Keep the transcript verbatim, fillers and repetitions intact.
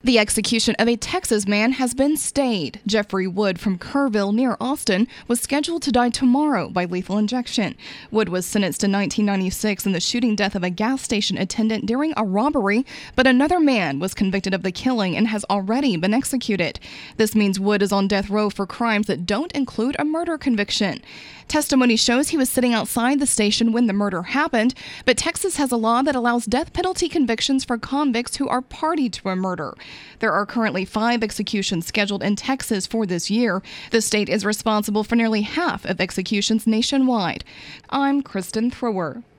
The execution of a Texas man has been stayed. Jeffrey Wood from Kerrville near Austin was scheduled to die tomorrow by lethal injection. Wood was sentenced in nineteen ninety-six in the shooting death of a gas station attendant during a robbery, but another man was convicted of the killing and has already been executed. This means Wood is on death row for crimes that don't include a murder conviction. Testimony shows he was sitting outside the station when the murder happened, but Texas has a law that allows death penalty convictions for convicts who are party to a murder. There are currently five executions scheduled in Texas for this year. The state is responsible for nearly half of executions nationwide. I'm Kristen Thrower.